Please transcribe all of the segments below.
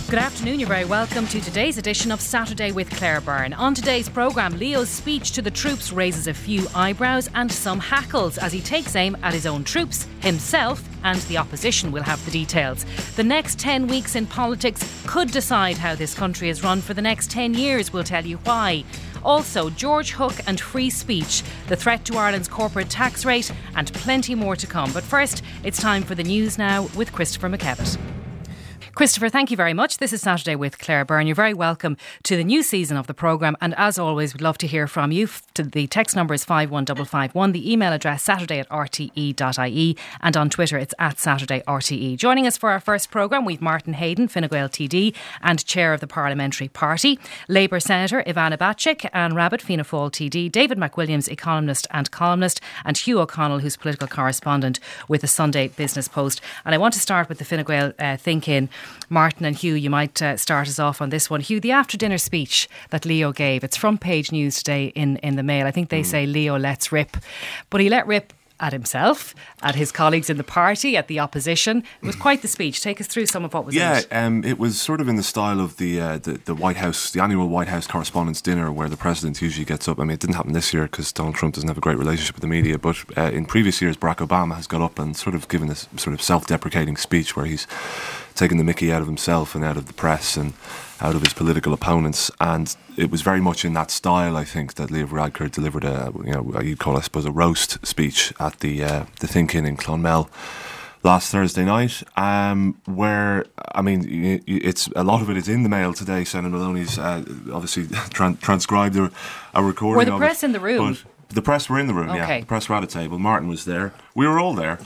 Good afternoon, you're very welcome to today's edition of Saturday with Claire Byrne. On today's programme, Leo's speech to the troops raises a few eyebrows and some hackles as he takes aim at his own troops, himself and the opposition. Will have the details. The next 10 weeks in politics could decide how this country is run for the next 10 years. We'll tell you why. Also, George Hook and free speech, the threat to Ireland's corporate tax rate and plenty more to come. But first, it's time for the news now with Christopher McKevitt. Christopher, thank you very much. This is Saturday with Claire Byrne. You're very welcome to the new season of the programme. And as always, we'd love to hear from you. The text number is 51551. The email address, saturday@rte.ie. And on Twitter, it's @SaturdayRTE. Joining us for our first programme, we've Martin Hayden, Fine Gael TD and Chair of the Parliamentary Party. Labour Senator Ivana Bacik, Anne Rabbitte, Fianna Fáil TD. David McWilliams, economist and columnist. And Hugh O'Connell, who's political correspondent with the Sunday Business Post. And I want to start with the Fine Gael think-in. Martin and Hugh, you might start us off on this one. Hugh, the after-dinner speech that Leo gave, it's front page news today in the Mail. I think they say Leo lets rip. But he let rip at himself, at his colleagues in the party, at the opposition. It was quite the speech. Take us through some of what was in it. It was sort of in the style of the White House, the annual White House Correspondents' Dinner, where the president usually gets up. I mean, it didn't happen this year because Donald Trump doesn't have a great relationship with the media, but in previous years, Barack Obama has got up and sort of given this sort of self-deprecating speech where he's taking the mickey out of himself and out of the press and out of his political opponents, and it was very much in that style, I think, that Leo Varadkar delivered you'd call, I suppose, a roast speech at the think-in in Clonmel last Thursday night, where, I mean, it's a lot of it is in the Mail today. Senator Maloney's obviously transcribed a recording. Were the press in the room? The press were in the room, okay. Yeah. The press were at a table. Martin was there. We were all there.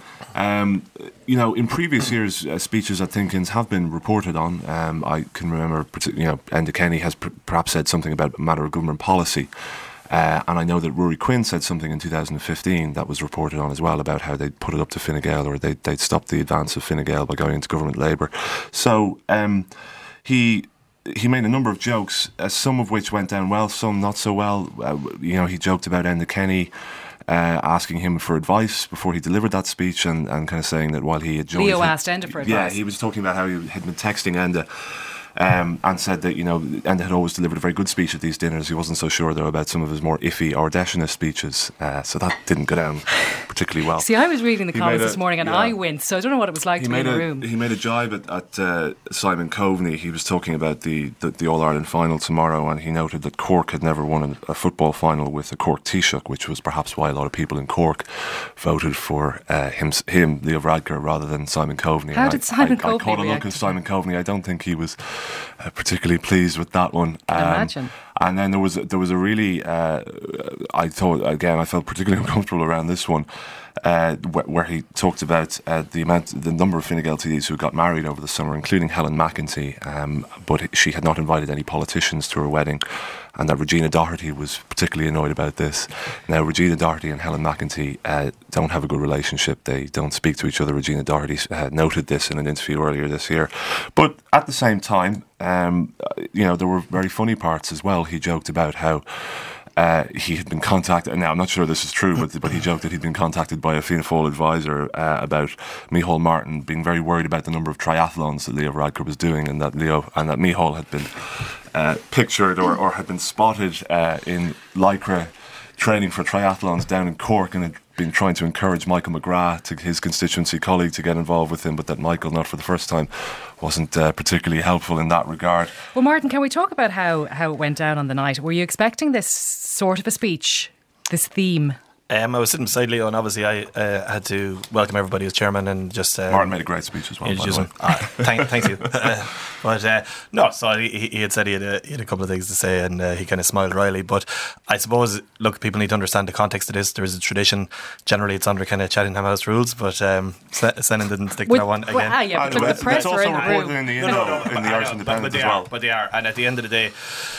In previous years, speeches at think-ins have been reported on. I can remember, Enda Kenny has perhaps said something about a matter of government policy. And I know that Rory Quinn said something in 2015 that was reported on as well about how they'd put it up to Fine Gael, or they'd stop the advance of Fine Gael by going into government Labour. So he made a number of jokes, some of which went down well, some not so well. He joked about Enda Kenny asking him for advice before he delivered that speech, and kind of saying that while he had joined... Leo asked Enda for advice. Yeah, he was talking about how he had been texting Enda and said that, Enda had always delivered a very good speech at these dinners. He wasn't so sure, though, about some of his more iffy Ardeshina speeches. So that didn't go down particularly well. See, I was reading the comments this morning and I winced, so I don't know what it was like to be in the room. He made a jibe at Simon Coveney. He was talking about the All-Ireland final tomorrow, and he noted that Cork had never won a football final with a Cork Taoiseach, which was perhaps why a lot of people in Cork voted for him, Leo Varadkar, rather than Simon Coveney. How did Simon Coveney I caught a look at Simon Coveney. I don't think he was particularly pleased with that one. Imagine. And then there was a really, I felt particularly uncomfortable around this one, where he talked about the number of Fine Gael TDs who got married over the summer, including Helen McEntee, but she had not invited any politicians to her wedding, and that Regina Doherty was particularly annoyed about this. Now, Regina Doherty and Helen McEntee don't have a good relationship. They don't speak to each other. Regina Doherty noted this in an interview earlier this year. But at the same time, there were very funny parts as well. He joked about how he had been contacted, now I'm not sure this is true, but he joked that he'd been contacted by a Fianna Fáil advisor about Micheál Martin being very worried about the number of triathlons that Leo Varadkar was doing, and that Micheál had been pictured or had been spotted in Lycra training for triathlons down in Cork, and had been trying to encourage Michael McGrath, to his constituency colleague, to get involved with him, but that Michael, not for the first time, wasn't particularly helpful in that regard. Well, Martin, can we talk about how it went down on the night? Were you expecting this sort of a speech, this theme? I was sitting beside Leo, and obviously I had to welcome everybody as chairman, and just Martin made a great speech as well, by the way. Thank you. So he had said he had a couple of things to say, and he kind of smiled wryly. But I suppose, look, people need to understand the context of this. There is a tradition. Generally, it's under kind of Cheltenham House rules, but Senan didn't stick to that one again. But the press are in the room. In the Irish Independent as well. But they are, and at the end of the day,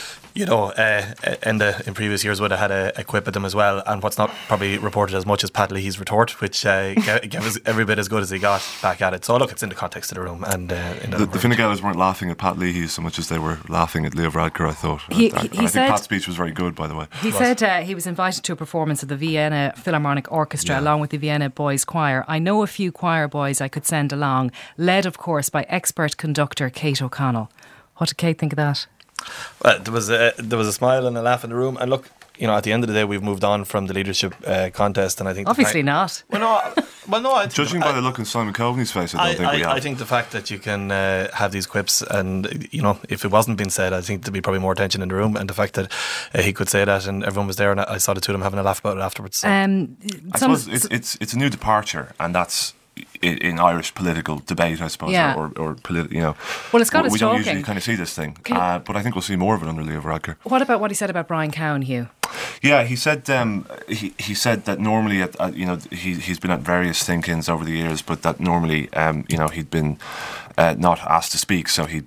Enda in previous years would have had a quip at them as well, and what's not probably reported as much as Pat Leahy's retort, which gave us every bit as good as he got back at it. So look, it's in the context of the room. And the Fine Gaelers weren't laughing at Pat Leahy so much as they were laughing at Leo Varadkar, I thought. He I think said, Pat's speech was very good, by the way. He said he was invited to a performance of the Vienna Philharmonic Orchestra along with the Vienna Boys Choir. I know a few choir boys I could send along, led of course by expert conductor Kate O'Connell. What did Kate think of that? There was a smile and a laugh in the room, and look, you know, at the end of the day, we've moved on from the leadership contest, and I think obviously not. Well, no. Judging by the look in Simon Coveney's face, I don't think we have. I think the fact that you can have these quips, and you know, if it wasn't being said, I think there'd be probably more tension in the room, and the fact that he could say that, and everyone was there, and I saw the two of them having a laugh about it afterwards. So. I suppose it's a new departure, and that's in Irish political debate, I suppose, or political, you know. Well, it's got us we talking. don't usually kind of see this thing, but I think we'll see more of it under Leo Varadkar. What about what he said about Brian Cowan, Hugh? Yeah, he said he said that normally he's been at various think-ins over the years, but that normally he'd been not asked to speak, so he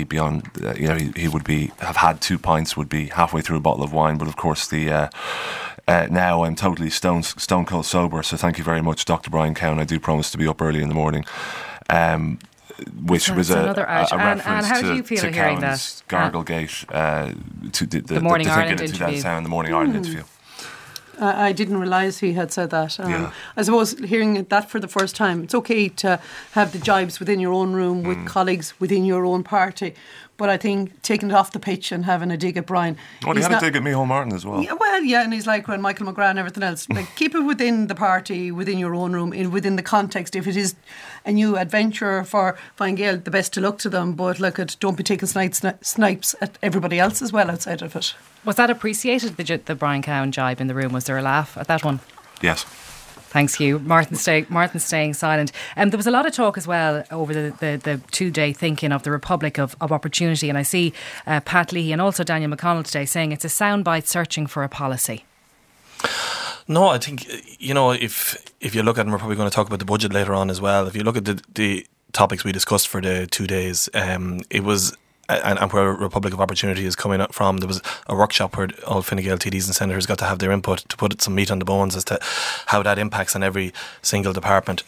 would have had 2 pints, would be halfway through a bottle of wine, but of course now I'm totally stone cold sober, so thank you very much, Dr. Brian Cowan. I do promise to be up early in the morning. Which was another a reference and how do you feel to hearing Cowan's that? Garglegate, to the Morning Ireland in interview. 2010, the Morning Ireland interview. I didn't realise he had said that. I suppose hearing that for the first time, it's okay to have the jibes within your own room with colleagues within your own party, but I think taking it off the pitch and having a dig at Brian. Well, he had a dig at Micheál Martin as well. Yeah, and he's like when Michael McGrath and everything else. Like, keep it within the party, within your own room, within the context. If it is a new adventure for Fine Gael, the best to look to them, but don't be taking snipes at everybody else as well outside of it. Was that appreciated, the Brian Cowan jibe in the room? Was there a laugh at that one? Yes. Thanks, Hugh. Martin staying silent. There was a lot of talk as well over the 2-day thinking of the Republic of Opportunity, and I see Pat Leahy and also Daniel McConnell today saying it's a soundbite searching for a policy. No, I think, you know, if you look at, and we're probably going to talk about the budget later on as well, if you look at the topics we discussed for the 2 days, it was... And where Republic of Opportunity is coming up from, there was a workshop where all Fine Gael TDs and senators got to have their input to put some meat on the bones as to how that impacts on every single department.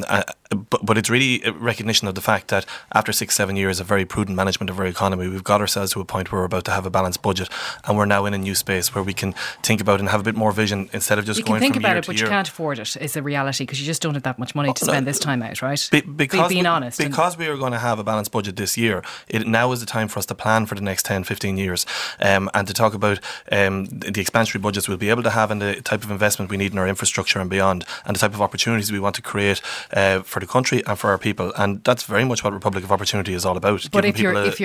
But it's really a recognition of the fact that after 6-7 years of very prudent management of our economy, we've got ourselves to a point where we're about to have a balanced budget, and we're now in a new space where we can think about and have a bit more vision instead of just going from year to year. You can think about it, but you can't afford it, is the reality, because you just don't have that much money to spend this time out, right? Being honest. Because we are going to have a balanced budget this year, now is the time for us to plan for the next 10-15 years and to talk about the expansionary budgets we'll be able to have and the type of investment we need in our infrastructure and beyond, and the type of opportunities we want to create for the country and for our people. And that's very much what Republic of Opportunity is all about. But if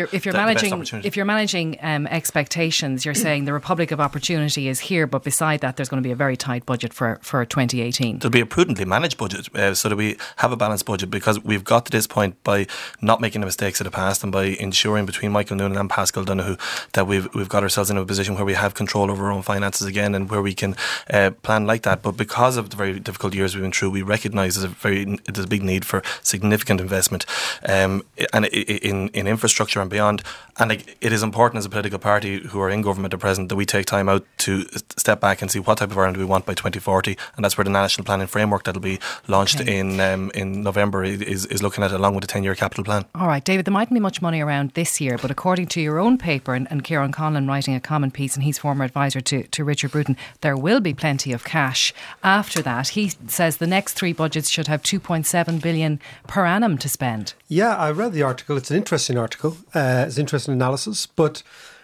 you're managing expectations, you're saying the Republic of Opportunity is here, but beside that there's going to be a very tight budget for 2018. There'll be a prudently managed budget so that we have a balanced budget, because we've got to this point by not making the mistakes of the past and by ensuring between Michael Noonan and Pascal Donoghue that we've got ourselves in a position where we have control over our own finances again, and where we can plan like that. But because of the very difficult years we've been through, we recognise there's a big need for significant investment and in infrastructure and beyond. And it is important as a political party who are in government at present that we take time out to step back and see what type of Ireland we want by 2040, and that's where the National Planning Framework that'll be launched in November is looking at, along with the 10-year capital plan. All right, David, there mightn't be much money around this year, but according to your own paper, and Kieran Conlon writing a comment piece, and he's former advisor to Richard Bruton, there will be plenty of cash after that. He says the next 3 budgets should have 2.7 billion per annum to spend. Yeah, I read the article. It's an interesting article. It's interesting analysis, but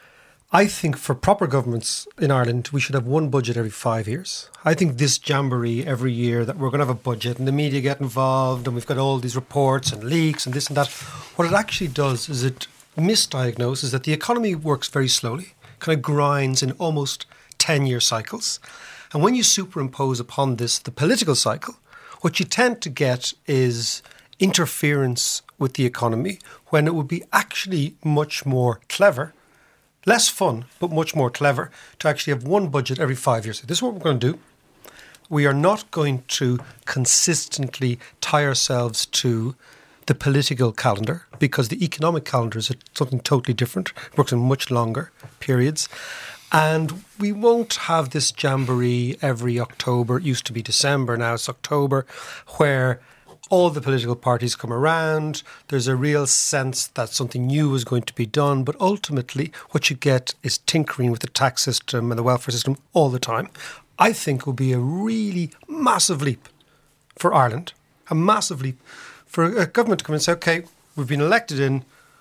I think for proper governments in Ireland, we should have one budget every 5 years. I think this jamboree every year that we're going to have a budget and the media get involved and we've got all these reports and leaks and this and that, what it actually does is it misdiagnoses that the economy works very slowly, kind of grinds in almost 10-year cycles. And when you superimpose upon this the political cycle, what you tend to get is interference with the economy, when it would be actually much more clever, less fun, but much more clever, to actually have one budget every 5 years. This is what we're going to do. We are not going to consistently tie ourselves to the political calendar, because the economic calendar is something totally different. It works in much longer periods. And we won't have this jamboree every October. It used to be December, now it's October, where all the political parties come around. There's a real sense that something new is going to be done. But ultimately, what you get is tinkering with the tax system and the welfare system all the time. I think it will be a really massive leap for Ireland, a massive leap for a government to come and say, OK, we've been elected in,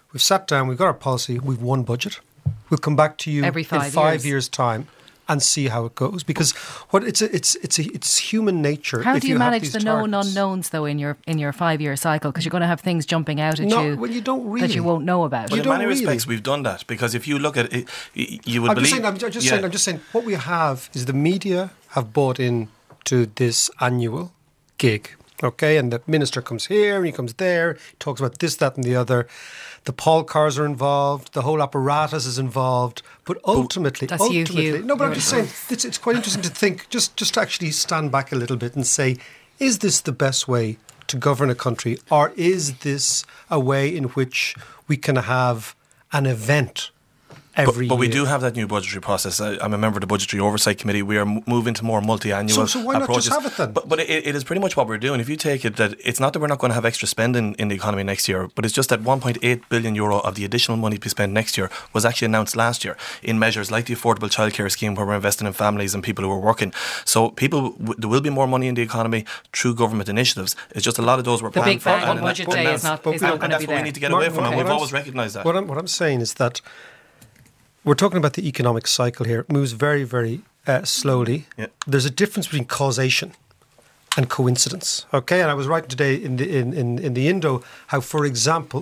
we've sat down, we've got our policy, we've one budget. We'll come back to you Every 5 in 5 years' time and see how it goes. Because it's human nature. How if do you have manage these the known targets. unknowns though in your 5-year cycle? Because you're going to have things jumping out at No, you well, you don't really. that you won't know about. But You in many don't really. respects, we've done that, because if you look at it, you would believe. I'm just saying. What we have is the media have bought in to this annual gig, okay? And the minister comes here and he comes there, he talks about this, that, and the other. The poll cars are involved. The whole apparatus is involved. But ultimately, That's you, Hugh. no. But I'm just saying, it's quite interesting to think, just to actually stand back a little bit and say, is this the best way to govern a country, or is this a way in which we can have an event every year? But we do have that new budgetary process. I'm a member of the Budgetary Oversight Committee. We are moving to more multi-annual So why not approaches. just have it then? But it is pretty much what we're doing. If you take it that it's not that we're not going to have extra spending in the economy next year, but it's just that €1.8 billion of the additional money to be spent next year was actually announced last year in measures like the Affordable Childcare Scheme, where we're investing in families and people who are working. So there will be more money in the economy through government initiatives. It's just a lot of those were The planned big for. bang on budget day is not going to be And that's what we there. need to get away from, and we've What I'm- always recognised that. What I'm saying is that we're talking about the economic cycle here. It moves very, very slowly. Yeah. There's a difference between causation and coincidence. Okay, and I was writing today in the Indo how, for example,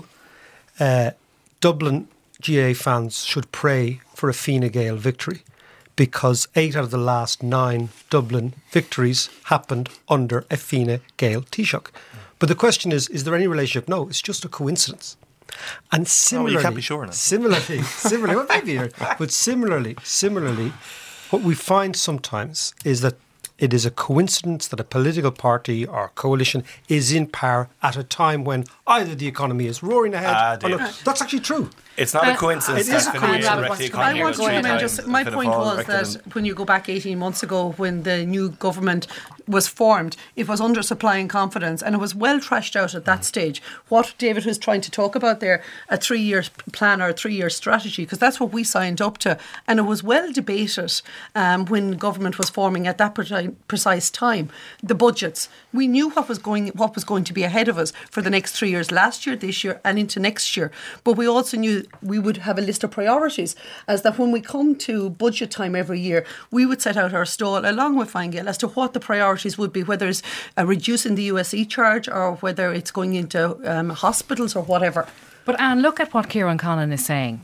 Dublin GAA fans should pray for a Fine Gael victory, because 8 out of the last 9 Dublin victories happened under a Fine Gael Taoiseach. But the question is there any relationship? No, it's just a coincidence. And similarly, you can't be sure now. Similarly, well, maybe, but similarly, what we find sometimes is that it is a coincidence that a political party or coalition is in power at a time when either the economy is roaring ahead. Or not. That's actually true. It's not a coincidence. it is a that coincidence. Fine Gael Wants to wrecked the come in economy here. I want to three come in times. just, my If it point all was wrecked that it when you go back 18 months ago, when the new government was formed, it was under supplying confidence, and it was well trashed out at that stage. What David was trying to talk about there, a 3-year plan or a 3-year strategy, because that's what we signed up to, and it was well debated when government was forming at that precise time. The budgets, we knew what was going to be ahead of us for the next 3 years, last year, this year, and into next year. But we also knew we would have a list of priorities, as that when we come to budget time every year, we would set out our stall along with Fine Gael as to what the priorities would be, whether it's reducing the USE charge or whether it's going into hospitals or whatever. But Anne, look at what Kieran Conlon is saying.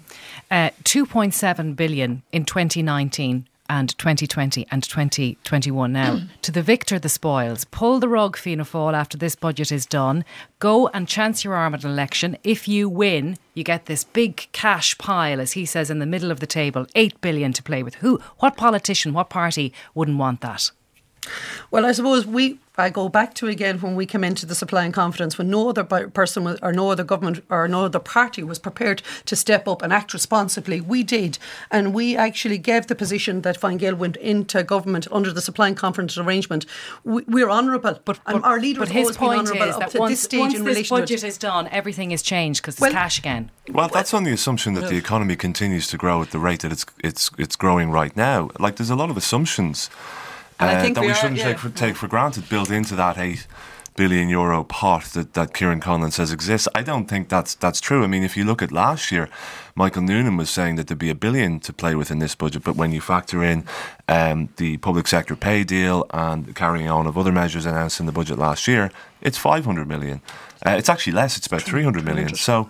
2.7 billion in 2019 and 2020 and 2021 now. To the victor, the spoils. Pull the rug, Fianna Fáil, after this budget is done. Go and chance your arm at an election. If you win, you get this big cash pile, as he says, in the middle of the table. 8 billion to play with. What politician, what party wouldn't want that? Well, I suppose I go back to again when we came into the supply and confidence, when no other person was, or no other government or no other party was prepared to step up and act responsibly. We did, and we actually gave the position that Fine Gael went into government under the supply and confidence arrangement. We're honourable, but our leader has always been honourable up to this stage in relation to it. Once this budget is done, everything is changed because there's cash again. Well, that's on the assumption that the economy continues to grow at the rate that it's growing right now. Like, there's a lot of assumptions that we shouldn't take for granted built into that €8 billion pot that Kieran Conlon says exists. I don't think that's true. I mean, if you look at last year, Michael Noonan was saying that there'd be $1 billion to play with in this budget, but when you factor in the public sector pay deal and the carrying on of other measures announced in the budget last year, it's 500 million. It's actually less, it's about 300 million. So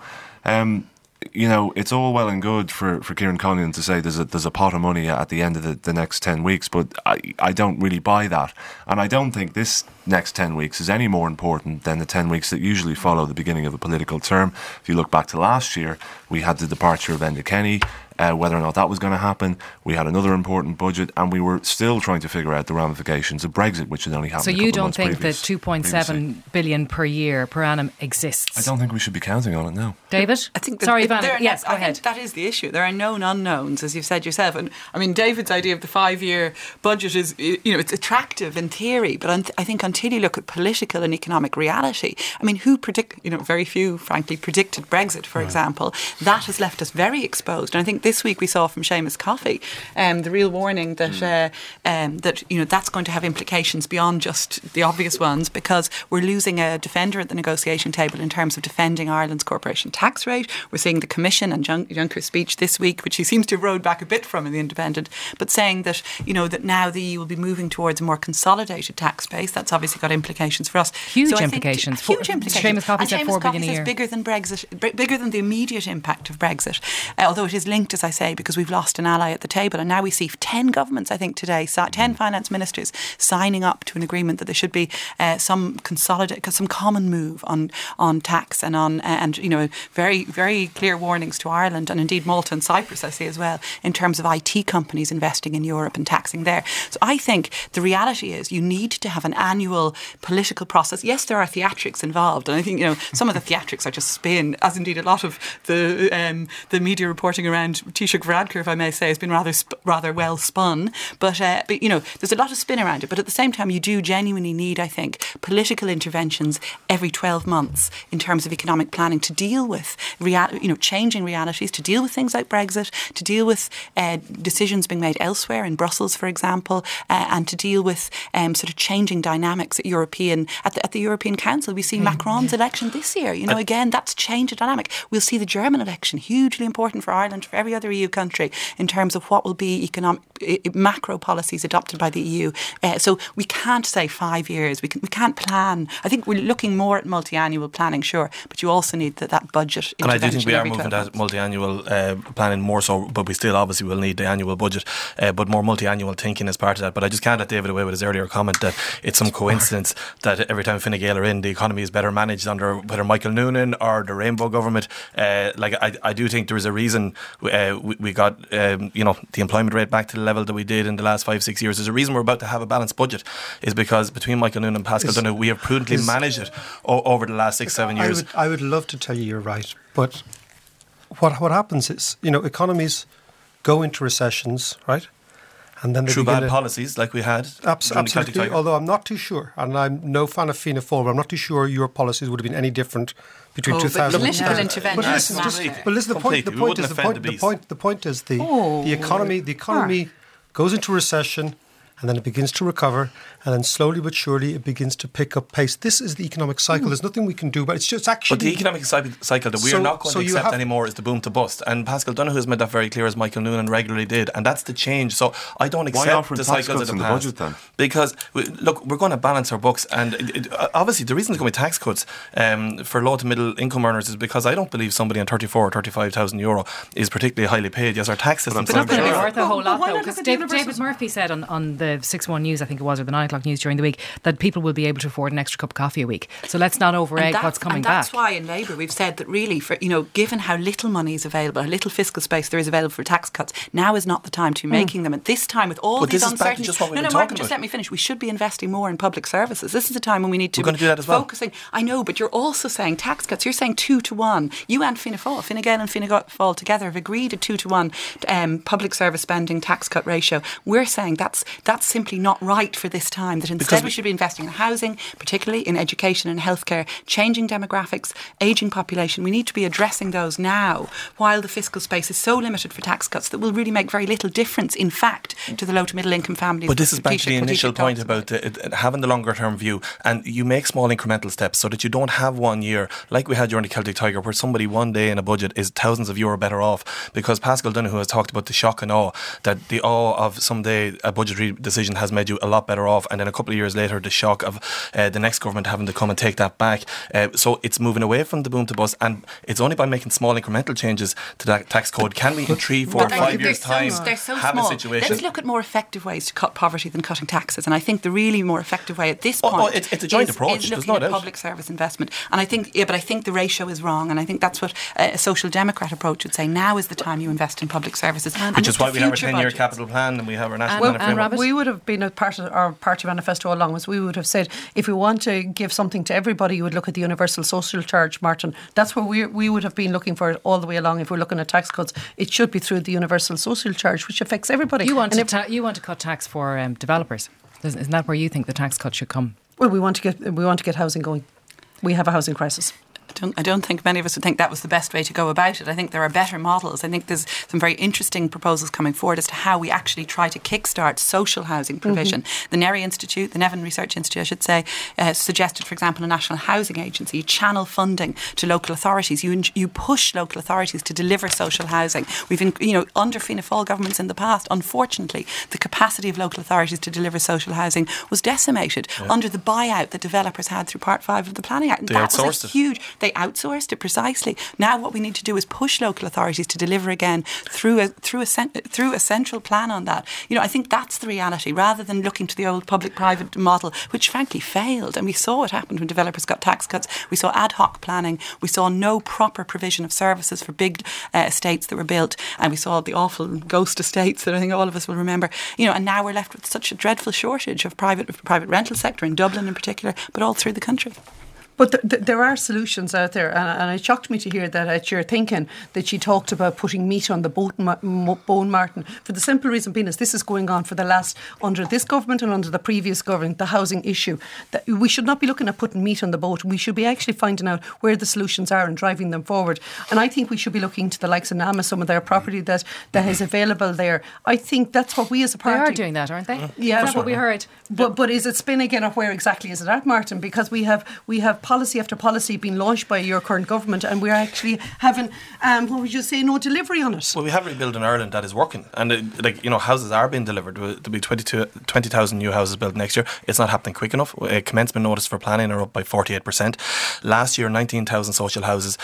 it's all well and good for Kieran Conlon to say there's a pot of money at the end of the next 10 weeks, but I don't really buy that. And I don't think this next 10 weeks is any more important than the 10 weeks that usually follow the beginning of a political term. If you look back to last year, we had the departure of Enda Kenny. Whether or not that was going to happen, we had another important budget, and we were still trying to figure out the ramifications of Brexit, which had only happened. So a you couple don't of months think that 2.7 billion per year per annum exists? I don't think we should be counting on it now. David? I think Sorry, Ivana. Yes, go ahead. I think that is the issue. There are known unknowns, as you've said yourself. And I mean, David's idea of the 5-year budget is, it's attractive in theory, but I think until you look at political and economic reality, I mean, very few, frankly, predicted Brexit, for example. That has left us very exposed. And I think this week we saw from Seamus Coffey the real warning that that that's going to have implications beyond just the obvious ones, because we're losing a defender at the negotiation table in terms of defending Ireland's corporation tax rate. We're seeing the Commission and Juncker's speech this week, which he seems to have rode back a bit from in The Independent, but saying that that now the EU will be moving towards a more consolidated tax base. That's obviously got implications for us. Huge implications. Seamus Coffey said 4 billion a year. Bigger than Brexit, bigger than the immediate impact of Brexit. Although it is linked, as I say, because we've lost an ally at the table, and now we see 10 governments, I think today, 10 finance ministers signing up to an agreement that there should be some common move on tax and on very, very clear warnings to Ireland, and indeed Malta and Cyprus, I see as well, in terms of IT companies investing in Europe and taxing there. So I think the reality is you need to have an annual political process. Yes, there are theatrics involved, and I think some of the theatrics are just spin, as indeed a lot of the media reporting around Taoiseach Varadkar, if I may say, has been rather well spun. But there's a lot of spin around it. But at the same time, you do genuinely need, I think, political interventions every 12 months in terms of economic planning to deal with changing realities, to deal with things like Brexit, to deal with decisions being made elsewhere in Brussels, for example, and to deal with sort of changing dynamics at the European Council. We see Macron's election this year. Again, that's changed the dynamic. We'll see the German election, hugely important for Ireland, for every other EU country, in terms of what will be economic macro policies adopted by the EU. So we can't say 5 years. We can't plan. I think we're looking more at multi-annual planning, sure, but you also need that budget intervention. And I do think we are moving to multi-annual planning more so, but we still obviously will need the annual budget, but more multi-annual thinking as part of that. But I just can't let David away with his earlier comment that it's some coincidence that every time Fine Gael are in, the economy is better managed under whether Michael Noonan or the Rainbow government. I do think there is a reason we got the employment rate back to the level that we did in the last 5-6 years. There's a reason we're about to have a balanced budget, is because between Michael Noonan and Paschal Donohoe, we have prudently managed it over the last 6-7 years. I would love to tell you you're right, but what happens is economies go into recessions, right? And then through bad policies like we had. Absolutely. Although I'm not too sure, and I'm no fan of Fianna Fáil, but I'm not too sure your policies would have been any different between 2000 and political intervention. But listen, the point is the economy goes into recession, and then it begins to recover, and then slowly but surely it begins to pick up pace. This is the economic cycle. There's nothing we can do, but it's just actually... But the economic cycle that we are not going to accept anymore is the boom to bust. And Paschal Donohoe has made that very clear, as Michael Noonan regularly did, and that's the change. So I don't accept the cycles of the past. Budget, then? Because, look, we're going to balance our books, and obviously the reason there's going to be tax cuts for low to middle income earners is because I don't believe somebody on 34 or 35,000 euro is particularly highly paid. Yes, our tax system... But it's not going to be worth a whole lot, though, because David Murphy said on the 6-1 News, I think it was, or the 9 o'clock news during the week, that people will be able to afford an extra cup of coffee a week. So let's not over-egg what's coming back. And that's why in Labour we've said that really, for given how little money is available, how little fiscal space there is available for tax cuts, now is not the time to be making them. At this time, with all these uncertainties... Just what we've been talking about. Just let me finish. We should be investing more in public services. This is a time when we need to be focusing. I know, but you're also saying tax cuts. You're saying 2-to-1. You and Fianna Fáil, Fine Gael and Fianna Fáil together have agreed a 2-to-1 public service spending tax cut ratio. We're saying that's simply not right for this time. That instead we should be investing in housing, particularly in education and healthcare, changing demographics, ageing population. We need to be addressing those now, while the fiscal space is so limited for tax cuts that will really make very little difference, in fact, to the low to middle income families. But this is back to the initial point about having the longer term view, and you make small incremental steps so that you don't have 1 year like we had during the Celtic Tiger, where somebody one day in a budget is thousands of euro better off, because Paschal Donohoe has talked about the shock and awe, that the awe of someday a budgetary decision has made you a lot better off, and then a couple of years later the shock of the next government having to come and take that back. So it's moving away from the boom to bust, and it's only by making small incremental changes to that tax code can we in 3, 4, 5 years time have a situation. Let's look at more effective ways to cut poverty than cutting taxes, and I think the really more effective way at this point it's a joint approach. Is looking at public service investment, and I think the ratio is wrong, and I think that's what a social democrat approach would say. Now is the time you invest in public services, which is why we have our 10-year capital plan and we have our national plan. We would have been a part of our party manifesto all along, was we would have said if we want to give something to everybody, you would look at the universal social charge, Martin. That's where we would have been looking for it all the way along. If we're looking at tax cuts, it should be through the universal social charge, which affects everybody. You want to cut tax for developers. Isn't that where you think the tax cut should come? Well, we want to get housing going. We have a housing crisis. don't think many of us would think that was the best way to go about it. I think there are better models. I think there's some very interesting proposals coming forward as to how we actually try to kickstart social housing provision. The Neri Institute, the Nevin Research Institute, I should say, suggested, for example, a national housing agency. You channel funding to local authorities. You push local authorities to deliver social housing. We've, under Fianna Fáil governments in the past, unfortunately, the capacity of local authorities to deliver social housing was decimated under the buyout that developers had through Part 5 of the Planning Act. And they outsourced it. They outsourced it precisely. Now what we need to do is push local authorities to deliver again through a central plan on that. I think that's the reality, rather than looking to the old public-private model, which frankly failed. And we saw what happened when developers got tax cuts. We saw ad hoc planning. We saw no proper provision of services for big estates that were built. And we saw the awful ghost estates that I think all of us will remember. And now we're left with such a dreadful shortage of private rental sector in Dublin in particular, but all through the country. But there are solutions out there, and it shocked me to hear that at your thinking that she talked about putting meat on the bone, Martin, for the simple reason being is this is going on for the last, under this government and under the previous government, the housing issue. That we should not be looking at putting meat on the boat. We should be actually finding out where the solutions are and driving them forward. And I think we should be looking to the likes of NAMA, some of their property that is available there. I think that's what we as a party... They are doing that, aren't they? Yeah. That's what we heard. But is it spinning in, or where exactly is it at, Martin? Because we have policy after policy being launched by your current government, and we're actually having, what would you say, no delivery on it. Well, we have Rebuild in Ireland that is working, and houses are being delivered. There'll be 20,000 new houses built next year. It's not happening quick enough. Commencement notice for planning are up by 48%. Last year, 19,000 social houses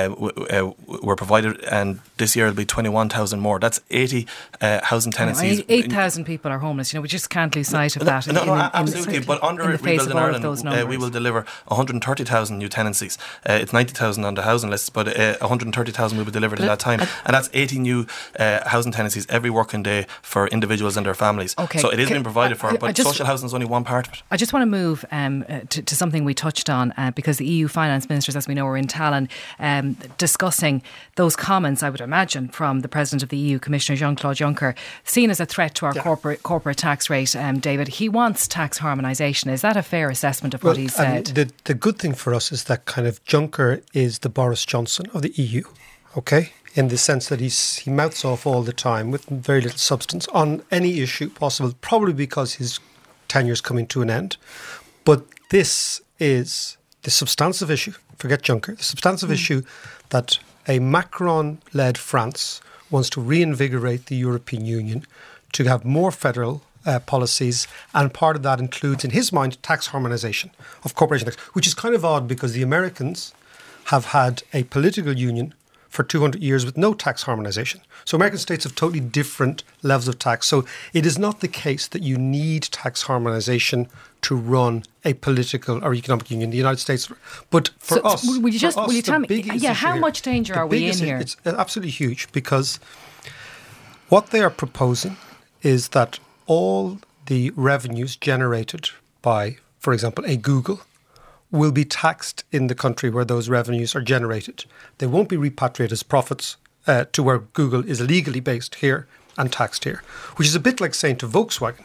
were provided, and this year it'll be 21,000 more. That's 80 housing tenancies. 8,000 people are homeless. We just can't lose sight of that. Absolutely. But under Rebuild in Ireland, we will deliver 130,000 new tenancies. It's 90,000 on the housing list, but 130,000 will be delivered in that time. And that's 80 new housing tenancies every working day for individuals and their families. Okay. So it is being provided for, but social housing is only one part of it. I just want to move to something we touched on, because the EU finance ministers, as we know, are in Tallinn discussing those comments, I would imagine, from the President of the EU, Commissioner Jean-Claude Juncker, seen as a threat to our corporate tax rate. David, he wants tax harmonisation. Is that a fair assessment of what he said? The good thing for us is that kind of Juncker is the Boris Johnson of the EU, okay? In the sense that he mouths off all the time with very little substance on any issue possible, probably because his tenure's coming to an end. But this is the substantive issue, forget Juncker, the substantive issue that a Macron-led France wants to reinvigorate the European Union, to have more federal policies, and part of that includes, in his mind, tax harmonisation of corporation tax, which is kind of odd because the Americans have had a political union for 200 years with no tax harmonisation. So American states have totally different levels of tax. So it is not the case that you need tax harmonisation to run a political or economic union in the United States. But for us, will you tell me, how much danger are we in here? It's absolutely huge, because what they are proposing is that all the revenues generated by, for example, a Google will be taxed in the country where those revenues are generated. They won't be repatriated as profits to where Google is legally based here and taxed here, which is a bit like saying to Volkswagen,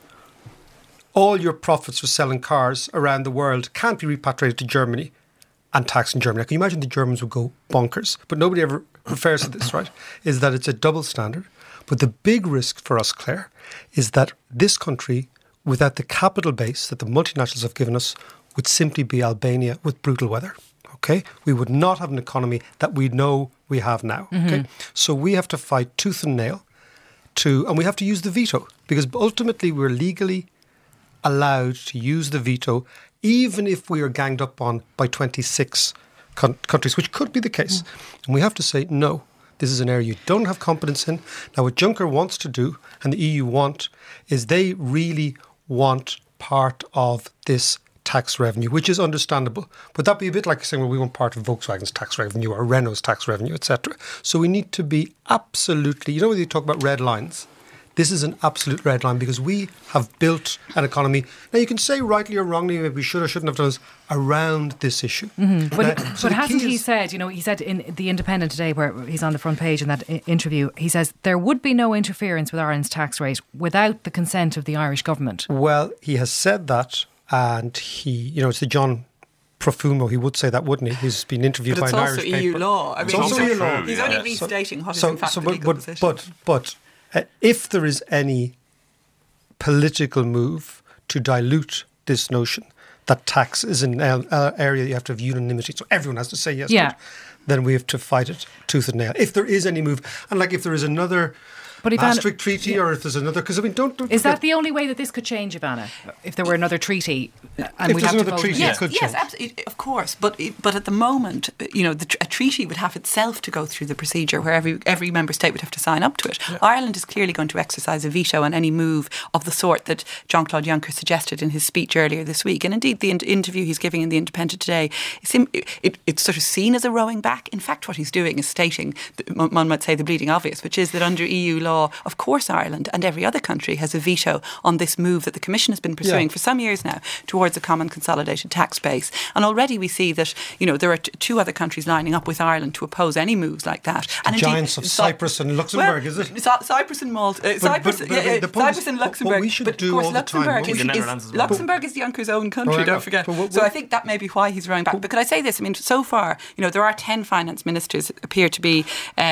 all your profits for selling cars around the world can't be repatriated to Germany and taxed in Germany. Can you imagine the Germans would go bonkers? But nobody ever refers to this, right? Is that it's a double standard. But the big risk for us, Claire, is that this country, without the capital base that the multinationals have given us, would simply be Albania with brutal weather. Okay? We would not have an economy that we know we have now. Okay? So we have to fight tooth and nail and we have to use the veto, because ultimately we're legally allowed to use the veto, even if we are ganged up on by 26 countries, which could be the case. And we have to say, no, this is an area you don't have competence in. Now, what Juncker wants to do, and the EU want, is they really want part of this tax revenue, which is understandable. But that'd be a bit like saying, well, we want part of Volkswagen's tax revenue or Renault's tax revenue, etc. So we need to be absolutely, when you talk about red lines, this is an absolute red line, because we have built an economy. Now, you can say rightly or wrongly, maybe we should or shouldn't have done this, around this issue. But hasn't he said, he said in The Independent today, where he's on the front page in that interview, he says there would be no interference with Ireland's tax rate without the consent of the Irish government. Well, he has said that, and it's the John Profumo, he would say that, wouldn't he? He's been interviewed by an Irish paper. But it's also EU law. I mean, It's also EU law. He's only restating what is in fact the legal position. But if there is any political move to dilute this notion that tax is an area you have to have unanimity, so everyone has to say yes to it, then we have to fight it tooth and nail. If there is any move, and like if there is another Maastricht treaty, or if there's another, because I mean, don't is that the only way that this could change, Ivana? If there were another treaty, and if we'd there's have another to vote treaty, it could change. Yes, absolutely, of course. But at the moment, a treaty would have itself to go through the procedure where every member state would have to sign up to it. Yeah. Ireland is clearly going to exercise a veto on any move of the sort that Jean-Claude Juncker suggested in his speech earlier this week. And indeed, the interview he's giving in The Independent today, it's sort of seen as a rowing back. In fact, what he's doing is stating, one might say, the bleeding obvious, which is that under EU law, of course, Ireland and every other country has a veto on this move that the Commission has been pursuing for some years now towards a common consolidated tax base. And already we see that there are two other countries lining up with Ireland to oppose any moves like that. And giants of Cyprus and Luxembourg, is it? Cyprus and Malta, Cyprus and Luxembourg. What we should do all the time. Luxembourg is Juncker's own country, don't forget. So I think that may be why he's rowing back. But could I say this? I mean, so far, there are 10 finance ministers appear to be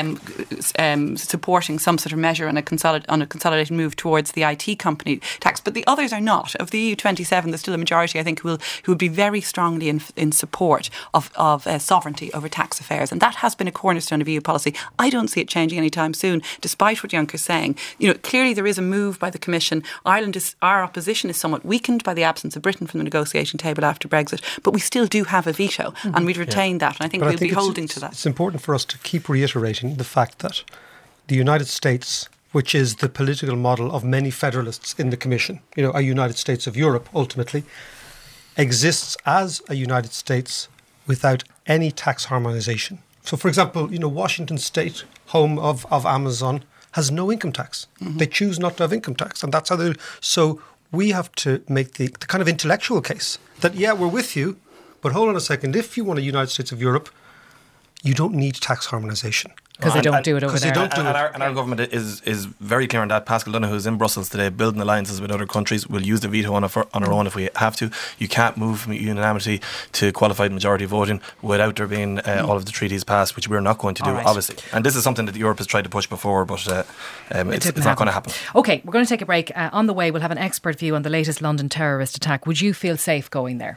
supporting some sort of measure on a consolidated move towards the IT company tax, but the others are not. Of the EU27, there's still a majority, I think, who would be very strongly in support of sovereignty over tax affairs, and that has been a cornerstone of EU policy. I don't see it changing anytime soon, despite what Juncker's saying. Clearly there is a move by the Commission. Our opposition is somewhat weakened by the absence of Britain from the negotiation table after Brexit, but we still do have a veto, and we'd retain that, and I think we'll be holding to that. It's important for us to keep reiterating the fact that the United States, which is the political model of many federalists in the Commission, a United States of Europe, ultimately, exists as a United States without any tax harmonisation. So, for example, Washington State, home of Amazon, has no income tax. Mm-hmm. They choose not to have income tax, and that's how they... So we have to make the kind of intellectual case that, we're with you, but hold on a second, if you want a United States of Europe, you don't need tax harmonisation. Because they don't do it over there. And our government is very clear on that. Pascal Donoghue is in Brussels today building alliances with other countries. We'll use the veto on our own if we have to. You can't move from unanimity to qualified majority voting without there being all of the treaties passed, which we're not going to do, obviously. And this is something that Europe has tried to push before, but it's not going to happen. OK, we're going to take a break. On the way, we'll have an expert view on the latest London terrorist attack. Would you feel safe going there?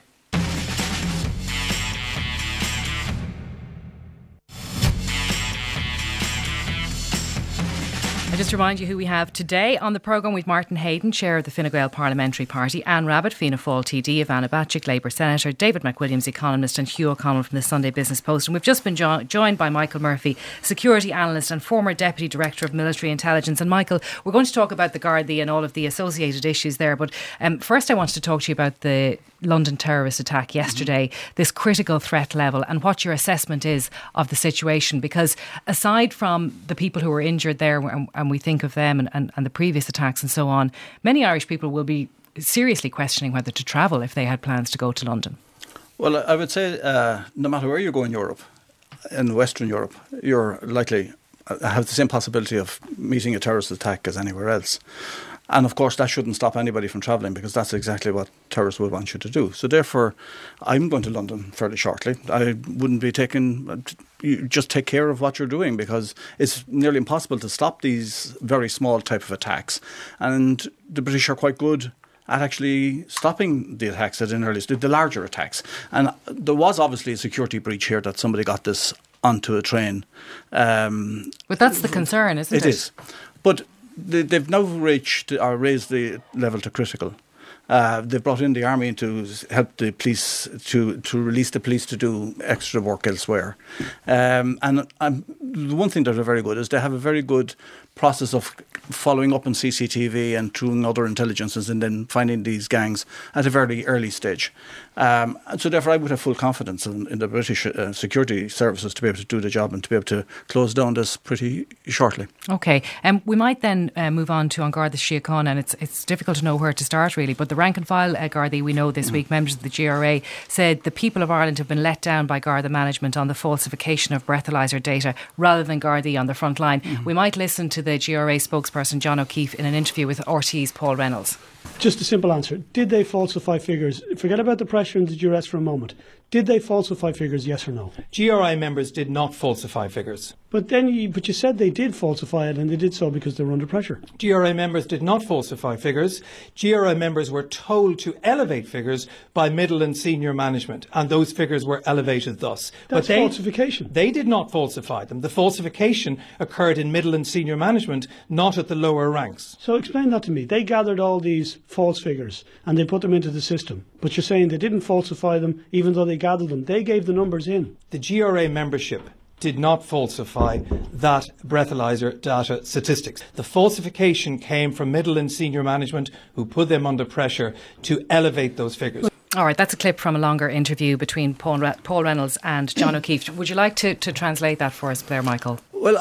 I just remind you who we have today on the programme. We've Martin Hayden, Chair of the Fine Gael Parliamentary Party, Anne Rabbitte, Fianna Fáil TD, Ivana Bacik, Labour Senator, David McWilliams, economist, and Hugh O'Connell from the Sunday Business Post. And we've just been joined by Michael Murphy, security analyst and former Deputy Director of Military Intelligence. And Michael, we're going to talk about the Gardaí and all of the associated issues there. But first I wanted to talk to you about the London terrorist attack yesterday, this critical threat level, and what your assessment is of the situation. Because aside from the people who were injured there, and we think of them and the previous attacks and so on, many Irish people will be seriously questioning whether to travel if they had plans to go to London. Well, I would say no matter where you go in Europe, in Western Europe, you're likely have the same possibility of meeting a terrorist attack as anywhere else. And of course that shouldn't stop anybody from travelling, because that's exactly what terrorists would want you to do. So therefore I'm going to London fairly shortly. I wouldn't be you just take care of what you're doing, because it's nearly impossible to stop these very small type of attacks. And the British are quite good at actually stopping the attacks at an early stage, the larger attacks. And there was obviously a security breach here, that somebody got this onto a train. But that's the concern, isn't it? It is. But they've now raised the level to critical. They've brought in the army to help the police, to release the police to do extra work elsewhere. And the one thing that they're very good is they have a very good process of following up on CCTV and through other intelligences, and then finding these gangs at a very early stage. So therefore I would have full confidence in the British security services to be able to do the job and to be able to close down this pretty shortly. OK. We might then move on to An Garda Síochána, and it's difficult to know where to start really, but the rank and file Gardaí, we know this week, members of the GRA said the people of Ireland have been let down by Garda management on the falsification of breathalyser data rather than Gardaí on the front line. We might listen to the GRA spokesperson John O'Keefe in an interview with RT's Paul Reynolds. Just a simple answer. Did they falsify figures? Forget about the pressure and the duress for a moment. Did they falsify figures, yes or no? GRI members did not falsify figures. But you said they did falsify it, and they did so because they were under pressure. GRI members did not falsify figures. GRI members were told to elevate figures by middle and senior management, and those figures were elevated thus. That's falsification. They did not falsify them. The falsification occurred in middle and senior management, not at the lower ranks. So explain that to me. They gathered all these false figures and they put them into the system. But you're saying they didn't falsify them even though they gathered them. They gave the numbers in. The GRA membership did not falsify that breathalyzer data statistics. The falsification came from middle and senior management who put them under pressure to elevate those figures. All right, that's a clip from a longer interview between Paul Reynolds and John O'Keefe. Would you like to translate that for us, Blair Michael? Well,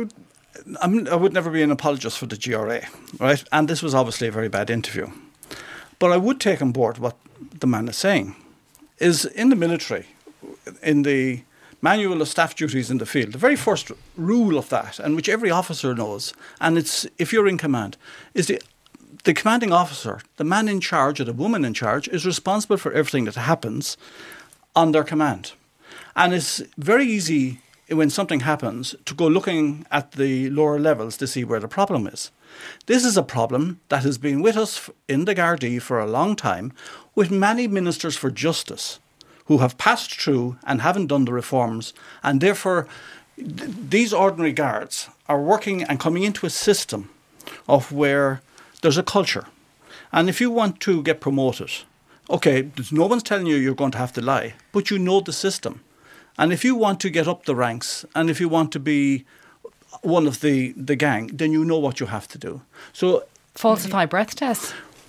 I would never be an apologist for the GRA, right? And this was obviously a very bad interview. But I would take on board what the man is saying. Is in the military, in the Manual of Staff Duties in the Field, the very first rule of that, and which every officer knows, and it's if you're in command, is the commanding officer, the man in charge or the woman in charge, is responsible for everything that happens on their command. And it's very easy when something happens to go looking at the lower levels to see where the problem is. This is a problem that has been with us in the Gardaí for a long time, with many ministers for justice who have passed through and haven't done the reforms, and therefore these ordinary guards are working and coming into a system of where there's a culture. And if you want to get promoted, okay, no one's telling you you're going to have to lie, but you know the system. And if you want to get up the ranks, and if you want to be one of the gang, then you know what you have to do. So falsify breath tests?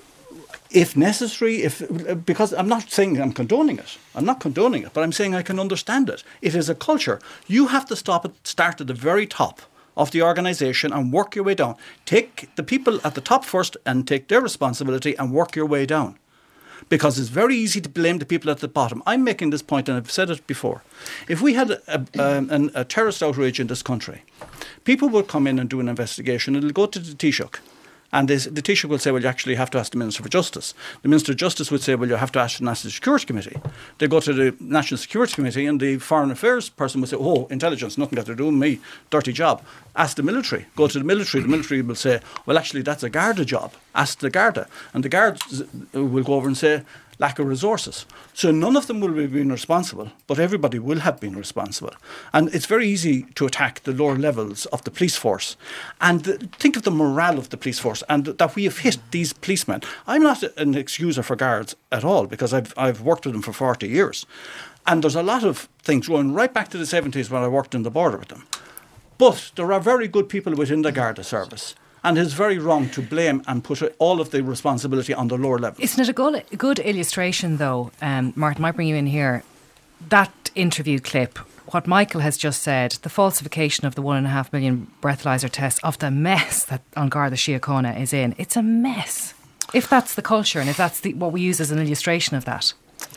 If necessary, because I'm not saying I'm condoning it. I'm not condoning it, but I'm saying I can understand it. It is a culture. You have to start at the very top of the organisation and work your way down. Take the people at the top first and take their responsibility and work your way down. Because it's very easy to blame the people at the bottom. I'm making this point, and I've said it before. If we had a terrorist outrage in this country, people would come in and do an investigation, and it'll go to the Taoiseach. And the Taoiseach will say, well, you actually have to ask the Minister for Justice. The Minister of Justice would say, well, you have to ask the National Security Committee. They go to the National Security Committee, and the Foreign Affairs person will say, oh, intelligence, nothing got to do with me, dirty job. Ask the military. Go to the military will say, well, actually, that's a Garda job. Ask the Garda. And the Guards will go over and say, lack of resources. So none of them will have been responsible, but everybody will have been responsible. And it's very easy to attack the lower levels of the police force. And think of the morale of the police force, and that we have hit these policemen. I'm not an excuser for guards at all, because I've worked with them for 40 years. And there's a lot of things going right back to the 70s when I worked in the border with them. But there are very good people within the Garda service. And it's very wrong to blame and put all of the responsibility on the lower level. Isn't it a good illustration, though, Martin, might bring you in here, that interview clip, what Michael has just said, the falsification of the 1.5 million breathalyzer tests, of the mess that An Garda Síochána is in. It's a mess. If that's the culture and if that's what we use as an illustration of that.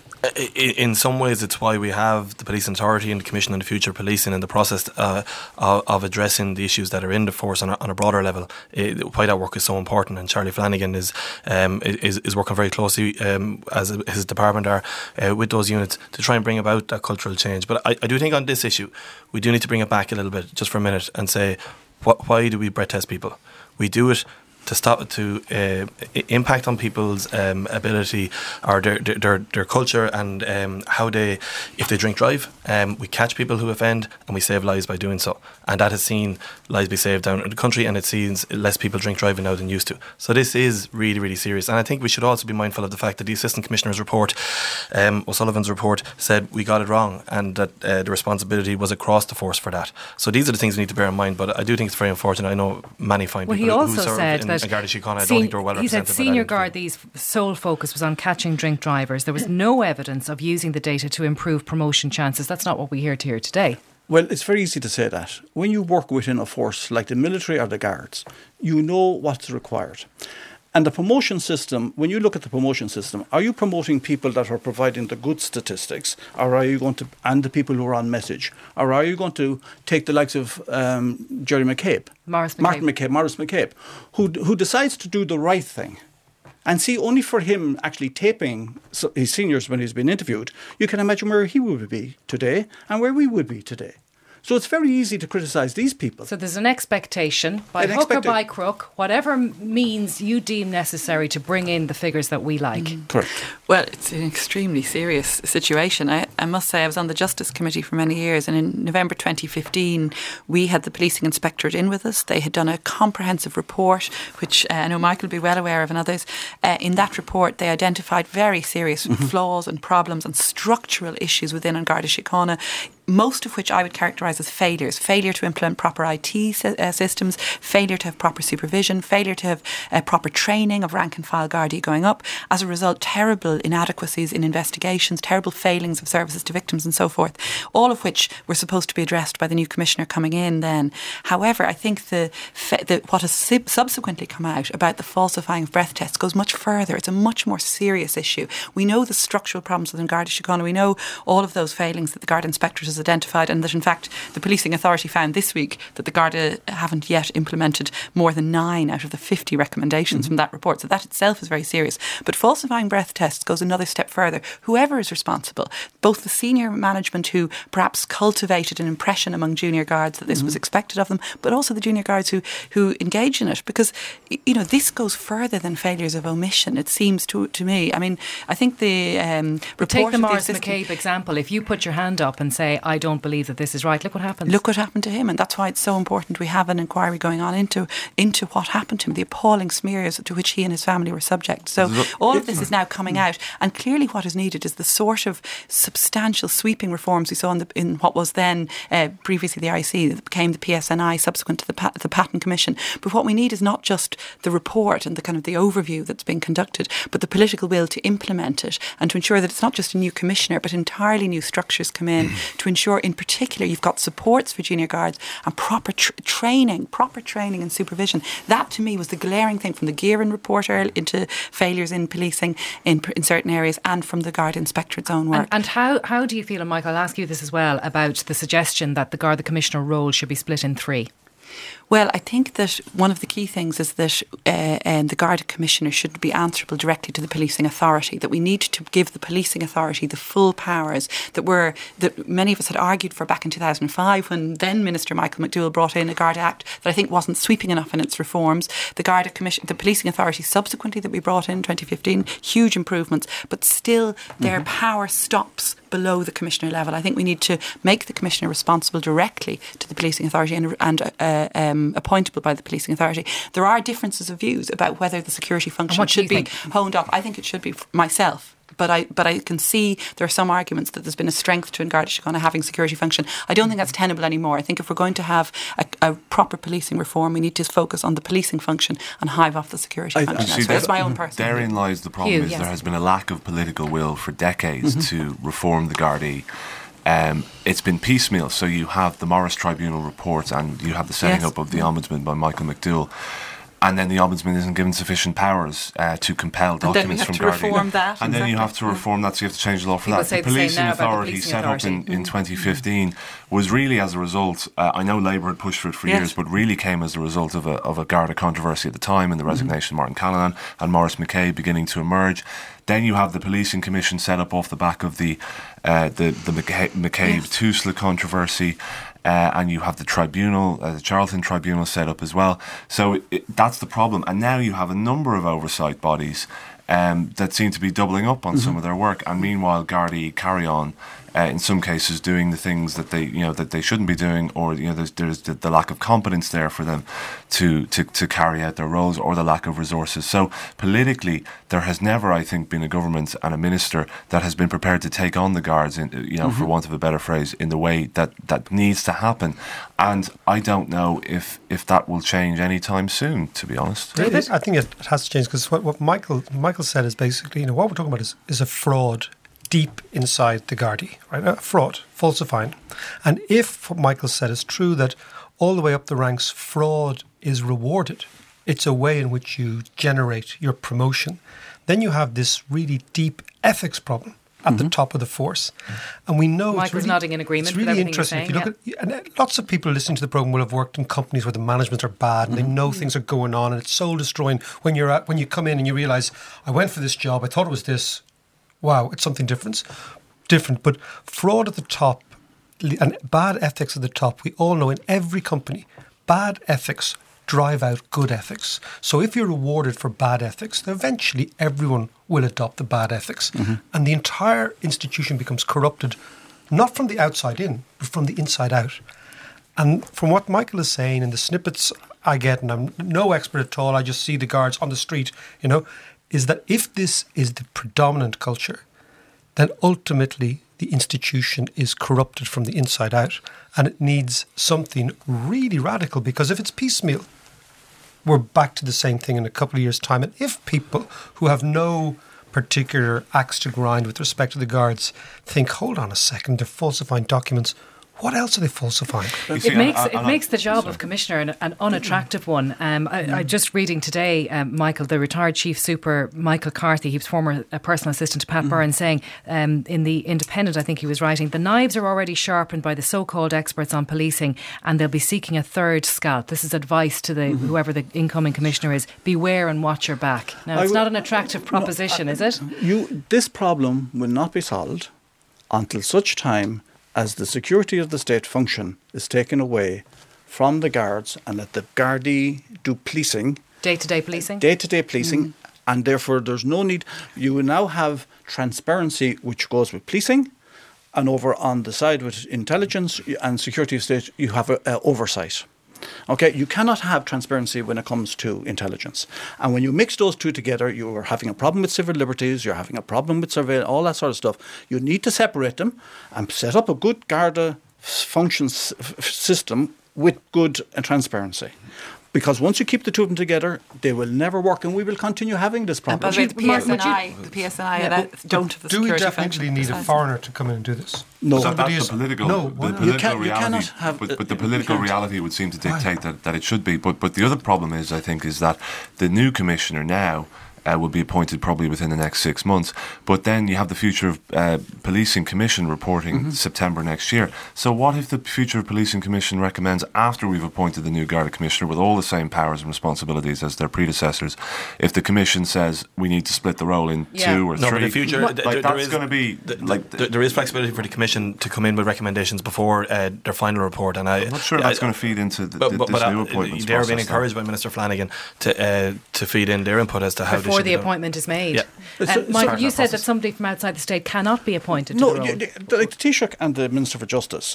In some ways, it's why we have the Police Authority and the Commission on the Future Policing in the process of addressing the issues that are in the force on a broader level. Why that work is so important, and Charlie Flanagan is working very closely, as his department are, with those units to try and bring about that cultural change. But I do think on this issue, we do need to bring it back a little bit, just for a minute, and say, why do we breath test people? We do it to impact on people's ability or their culture and how they, if they drink drive, we catch people who offend and we save lives by doing so. And that has seen lives be saved down in the country, and it sees less people drink driving now than used to. So this is really, really serious. And I think we should also be mindful of the fact that the Assistant Commissioner's report, O'Sullivan's report, said we got it wrong and that the responsibility was across the force for that. So these are the things we need to bear in mind. But I do think it's very unfortunate. I know many fine people he also who serve said in that Garda Síochána. I don't think they were well represented. He said senior Gardaí's sole focus was on catching drink drivers. There was no evidence of using the data to improve promotion chances. That's not what we hear today. Well, it's very easy to say that. When you work within a force like the military or the guards, you know what's required. And the promotion system, when you look at the promotion system, are you promoting people that are providing the good statistics, or are you going to, and the people who are on message, or are you going to take the likes of Jerry McCabe, Maurice McCabe, who decides to do the right thing, And see, only for him actually taping his seniors when he's been interviewed, you can imagine where he would be today and where we would be today. So it's very easy to criticise these people. So there's an expectation, by hook or by crook, whatever means you deem necessary to bring in the figures that we like. Correct. Well, it's an extremely serious situation. I must say I was on the Justice Committee for many years, and in November 2015 we had the Policing Inspectorate in with us. They had done a comprehensive report, which I know Michael will be well aware of and others. In that report they identified very serious flaws and problems and structural issues within An Garda Síochána, most of which I would characterise as failures. Failure to implement proper IT systems, failure to have proper supervision, failure to have proper training of rank and file Gardaí going up. As a result, terrible inadequacies in investigations, terrible failings of services to victims and so forth, all of which were supposed to be addressed by the new Commissioner coming in then. However, I think what has subsequently come out about the falsifying of breath tests goes much further. It's a much more serious issue. We know the structural problems within Garda Síochána. We know all of those failings that the Garda Inspectorate has identified, and that in fact the Policing Authority found this week that the Garda haven't yet implemented more than 9 out of the 50 recommendations from that report. So that itself is very serious. But falsifying breath tests goes another step further. Whoever is responsible, both the senior management who perhaps cultivated an impression among junior guards that this was expected of them, but also the junior guards who engage in it, because this goes further than failures of omission, it seems to me. I mean, I think the report... Take the Maurice McCabe example. If you put your hand up and say, I don't believe that this is right, look what happens. Look what happened to him, and that's why it's so important we have an inquiry going on into what happened to him, the appalling smears to which he and his family were subject. So all of this is now coming out, and clearly what is needed is the sort of substantial sweeping reforms we saw in what was then previously the IC, that became the PSNI subsequent to the Patent Commission. But what we need is not just the report and the kind of the overview that's been conducted, but the political will to implement it and to ensure that it's not just a new commissioner, but entirely new structures come in to ensure in particular you've got supports for junior guards and proper training and supervision. That to me was the glaring thing from the Gearan report into failures in policing in certain areas, and from the Garda Inspectorate's own work. And how do you feel, and Michael, I'll ask you this as well, about the suggestion that the Garda Commissioner role should be split in 3? Well, I think that one of the key things is that the Garda Commissioner should be answerable directly to the Policing Authority, that we need to give the Policing Authority the full powers that many of us had argued for back in 2005 when then Minister Michael McDowell brought in a Garda Act that I think wasn't sweeping enough in its reforms. The Policing Authority subsequently that we brought in 2015, huge improvements, but still their power stops below the Commissioner level. I think we need to make the Commissioner responsible directly to the Policing Authority and appointable by the Policing Authority. There are differences of views about whether the security function should be honed up. I think it should be myself. But I can see there are some arguments that there's been a strength to An Garda Síochána having security function. I don't think that's tenable anymore. I think if we're going to have a proper policing reform, we need to focus on the policing function and hive off the security function. That's my own personal view. Therein lies the problem. There has been a lack of political will for decades to reform the Gardaí. It's been piecemeal. So you have the Morris Tribunal report and you have the setting up of the Ombudsman by Michael McDowell. And then the Ombudsman isn't given sufficient powers to compel documents from Gardaí. And then you have to reform that, so you have to change the law for that. The Policing Authority set up in 2015 was really as a result, I know Labour had pushed for it for years, but really came as a result of a Garda controversy at the time and the resignation of Martin Callanan and Maurice McCabe beginning to emerge. Then you have the Policing Commission set up off the back of the McCabe-Tusla controversy. And you have the tribunal, the Charlton Tribunal set up as well. So that's the problem. And now you have a number of oversight bodies that seem to be doubling up on some of their work. And meanwhile, Gardaí carry on, in some cases, doing the things that they shouldn't be doing, or there's the lack of competence there for them to carry out their roles, or the lack of resources. So politically, there has never, I think, been a government and a minister that has been prepared to take on the Guards, for want of a better phrase, in the way that needs to happen. And I don't know if that will change anytime soon, to be honest. I think it has to change, because what Michael said is basically, what we're talking about is a fraud deep inside the Gardaí, right? A fraud, falsifying. And if what Michael said is true, that all the way up the ranks, fraud is rewarded, it's a way in which you generate your promotion, then you have this really deep ethics problem at the top of the force. And we know Michael's nodding in agreement It's with really everything you're interesting. saying, If you look at, lots of people listening to the programme will have worked in companies where the management are bad and they know things are going on, and it's soul destroying when you come in and you realise, I went for this job, I thought it was this. Wow, it's something different. But fraud at the top and bad ethics at the top, we all know in every company, bad ethics drive out good ethics. So if you're rewarded for bad ethics, then eventually everyone will adopt the bad ethics. And the entire institution becomes corrupted, not from the outside in, but from the inside out. And from what Michael is saying in the snippets I get, and I'm no expert at all, I just see the guards on the street, is that if this is the predominant culture, then ultimately the institution is corrupted from the inside out, and it needs something really radical, because if it's piecemeal, we're back to the same thing in a couple of years' time. And if people who have no particular axe to grind with respect to the guards think, hold on a second, they're falsifying documents, what else are they falsifying? It makes the job of Commissioner an unattractive one. I just reading today, Michael, the retired Chief Super, Michael Carthy, he was former personal assistant to Pat Byrne, saying in The Independent, I think he was writing, the knives are already sharpened by the so-called experts on policing and they'll be seeking a third scalp. This is advice to the whoever the incoming Commissioner is. Beware and watch your back. Now, it's not an attractive proposition, is it? This problem will not be solved until such time as the security of the state function is taken away from the guards and let the Gardaí do policing. Day-to-day policing? Day-to-day policing. And therefore there's no need. You will now have transparency which goes with policing, and over on the side with intelligence and security of state you have oversight. Okay, you cannot have transparency when it comes to intelligence. And when you mix those two together, you are having a problem with civil liberties, you're having a problem with surveillance, all that sort of stuff. You need to separate them and set up a good Garda functions system with good transparency. Because once you keep the two of them together, they will never work, and we will continue having this problem. But the PSNI don't have the do we security definitely need a foreigner to come in and do this? No. So that's the political reality. But the political reality would seem to dictate that it should be. But the other problem is, I think, is that the new commissioner now will be appointed probably within the next 6 months. But then you have the Future of Policing Commission reporting September next year. So what if the Future of Policing Commission recommends, after we've appointed the new Garda Commissioner with all the same powers and responsibilities as their predecessors, if the Commission says we need to split the role in 2 or 3? No, in the future, that's going to be... there is flexibility for the Commission to come in with recommendations before their final report. And I'm not sure that's going to feed into this new appointments they're process. being encouraged by Minister Flanagan to feed in their input as to how before the appointment is made. Yeah. Michael, you said that somebody from outside the state cannot be appointed to the role. The Taoiseach and the Minister for Justice,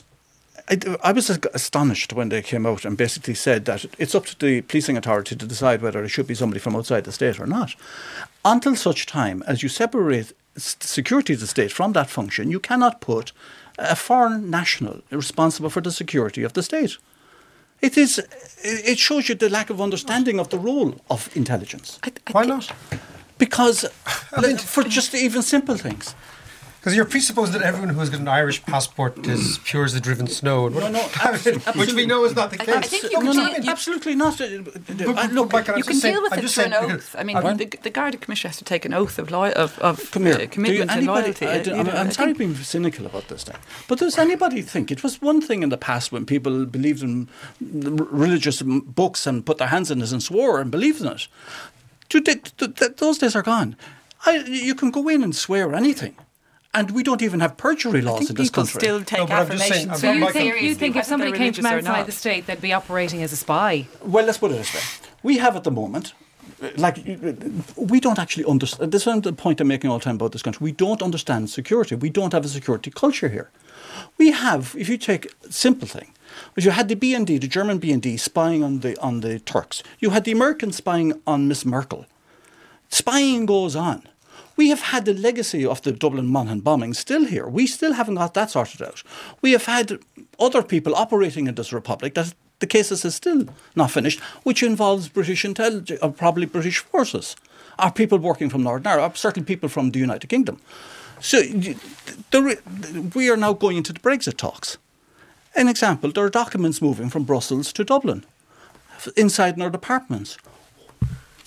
I was astonished when they came out and basically said that it's up to the policing authority to decide whether it should be somebody from outside the state or not. Until such time as you separate security of the state from that function, you cannot put a foreign national responsible for the security of the state. It shows you the lack of understanding of the role of intelligence. Why not? Because, for just even simple things. Because you're presupposing that everyone who has got an Irish passport is pure as the driven snow. Which we know is not the case. I think you can absolutely not. You can deal with it through an oath. I mean, the Garda Commissioner has to take an oath of commitment and loyalty. I'm sorry being cynical about this thing, but does anybody think it was one thing in the past when people believed in religious books and put their hands in it and swore and believed in it? Those days are gone. You can go in and swear anything. And we don't even have perjury laws in this country. People still take affirmations. So you think if somebody came from outside the state, they'd be operating as a spy? Well, let's put it this way. We have at the moment, we don't actually understand. This is the point I'm making all the time about this country. We don't understand security. We don't have a security culture here. We have, if you take a simple thing, you had the BND, the German BND, spying on the Turks. You had the Americans spying on Miss Merkel. Spying goes on. We have had the legacy of the Dublin Monaghan bombing still here. We still haven't got that sorted out. We have had other people operating in this republic that the cases is still not finished, which involves British intelligence, or probably British forces, or people working from Northern Ireland, or certainly people from the United Kingdom. So we are now going into the Brexit talks. An example, there are documents moving from Brussels to Dublin inside our departments.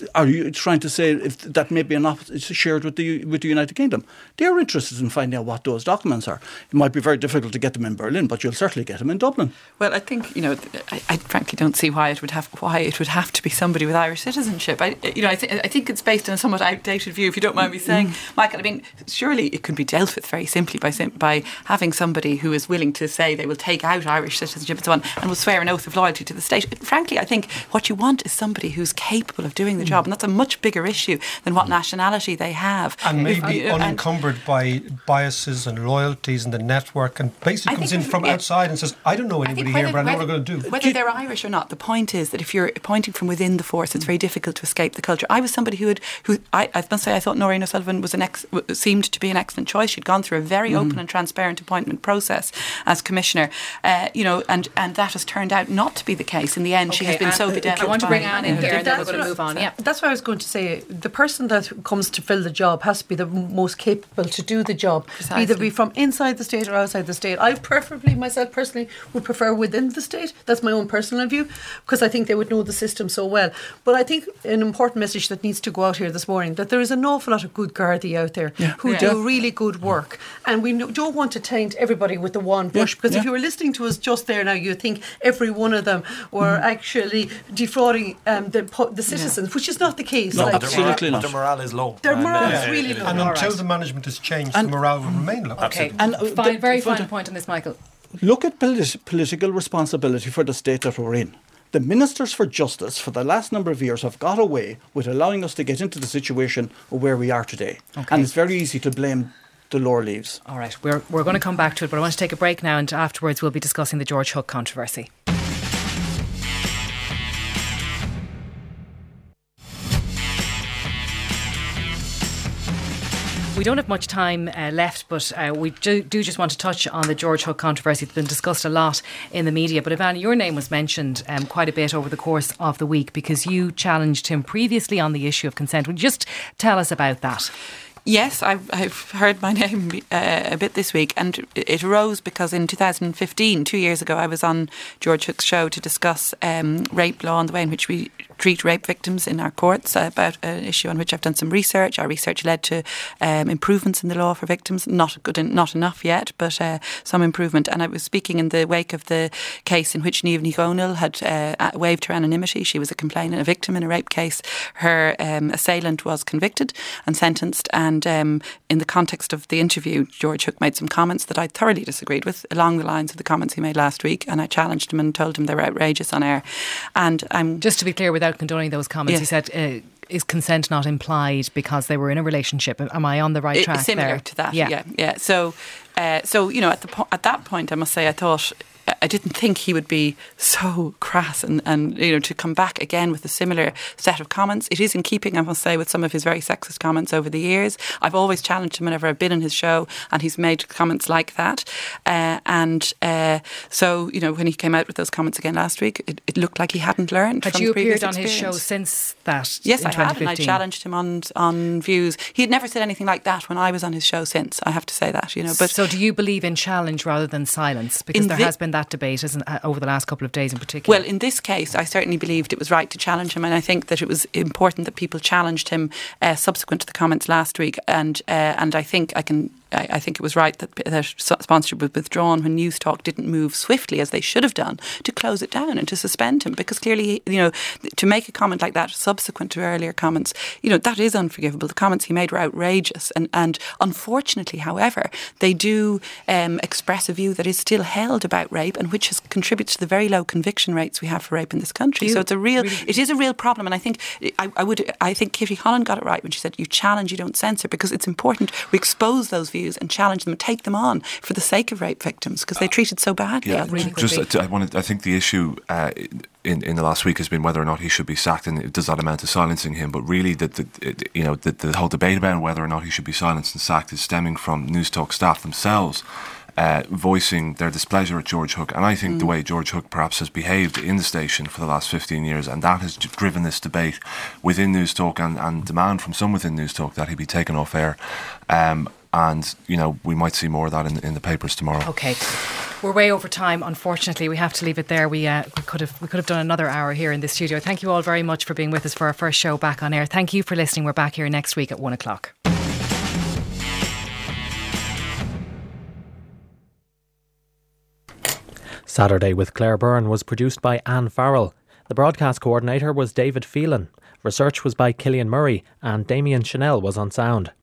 are you trying to say if that may be shared with the United Kingdom? They're interested in finding out what those documents are. It might be very difficult to get them in Berlin, but you'll certainly get them in Dublin. Well, I think I frankly don't see why it would have to be somebody with Irish citizenship. I think it's based on a somewhat outdated view, if you don't mind me saying, Michael. I mean, surely it can be dealt with very simply by having somebody who is willing to say they will take out Irish citizenship and so on, and will swear an oath of loyalty to the state. Frankly, I think what you want is somebody who's capable of doing the job, and that's a much bigger issue than what nationality they have. And maybe unencumbered by biases and loyalties and the network, and basically comes in from outside and says, I don't know anybody here, but I know what I'm going to do. Whether they're Irish or not, the point is that if you're appointing from within the force, it's very difficult to escape the culture. I was somebody who I must say, I thought Noreen O'Sullivan seemed to be an excellent choice. She'd gone through a very open and transparent appointment process as Commissioner, and that has turned out not to be the case. In the end, she has been so bedeviled. I want to bring Anne in here and then we're going to move on. Yeah. That's what I was going to say. The person that comes to fill the job has to be the most capable to do the job. Precisely. Either be from inside the state or outside the state. I myself personally would prefer within the state. That's my own personal view, because I think they would know the system so well. But I think an important message that needs to go out here this morning, that there is an awful lot of good Gardaí out there who do really good work, and we don't want to taint everybody with the one brush, because if you were listening to us just there now, you think every one of them were actually defrauding the citizens, which is not the case. No, absolutely not. Their morale is low. Their morale is really low. And until the management is changed, the morale will remain low. Okay, and very final point on this, Michael. Look at political responsibility for the state that we're in. The Ministers for Justice for the last number of years have got away with allowing us to get into the situation where we are today. Okay. And it's very easy to blame the lower leaves. All right, we're going to come back to it, but I want to take a break now, and afterwards we'll be discussing the George Hook controversy. We don't have much time left, but we do just want to touch on the George Hook controversy. It's been discussed a lot in the media. But Ivana, your name was mentioned quite a bit over the course of the week because you challenged him previously on the issue of consent. Would you just tell us about that? Yes, I've heard my name a bit this week, and it arose because in 2015, 2 years ago, I was on George Hook's show to discuss rape law and the way in which we treat rape victims in our courts, about an issue on which I've done some research. Our research led to improvements in the law for victims, not enough yet, but some improvement. And I was speaking in the wake of the case in which Niamh Ní Dhomhnaill had waived her anonymity. She was a complainant, a victim in a rape case. Her assailant was convicted and sentenced, and in the context of the interview, George Hook made some comments that I thoroughly disagreed with, along the lines of the comments he made last week, and I challenged him and told him they were outrageous on air. And just to be clear, without condoning those comments, he said, is consent not implied because they were in a relationship? Am I on the right track similar there? To that, yeah. So you know, at that point, I must say, I didn't think he would be so crass and you know, to come back again with a similar set of comments. It is in keeping, I must say, with some of his very sexist comments over the years. I've always challenged him whenever I've been in his show, and he's made comments like that. So, you know, when he came out with those comments again last week, it looked like he hadn't learned. Had from you previous appeared on his show experience. since that? Yes, in I have, and I 2015? challenged him on views. He had never said anything like that when I was on his show since. I have to say that, you know. But so, do you believe in challenge rather than silence? Because there has been that debate, isn't over the last couple of days in particular. Well, in this case, I certainly believed it was right to challenge him, and I think that it was important that people challenged him subsequent to the comments last week. And I think it was right that sponsorship was withdrawn when News Talk didn't move swiftly as they should have done to close it down and to suspend him, because clearly, you know, to make a comment like that subsequent to earlier comments, you know, that is unforgivable. The comments he made were outrageous, and unfortunately, however, they do express a view that is still held about rape, and which has contributed to the very low conviction rates we have for rape in this country. So it is a real problem, and I think I think Kitty Holland got it right when she said, "You challenge, you don't censor," because it's important we expose those views and challenge them and take them on for the sake of rape victims, because they treated so badly. Yeah, I think the issue in the last week has been whether or not he should be sacked, and does that amount to silencing him? But really, the whole debate about whether or not he should be silenced and sacked is stemming from News Talk staff themselves voicing their displeasure at George Hook. And I think the way George Hook perhaps has behaved in the station for the last 15 years, and that has driven this debate within News Talk and demand from some within News Talk that he be taken off air. and we might see more of that in the papers tomorrow. Okay. We're way over time, unfortunately. We have to leave it there. We could have done another hour here in the studio. Thank you all very much for being with us for our first show back on air. Thank you for listening. We're back here next week at 1 o'clock. Saturday with Claire Byrne was produced by Anne Farrell. The broadcast coordinator was David Phelan. Research was by Killian Murray, and Damien Chanel was on sound.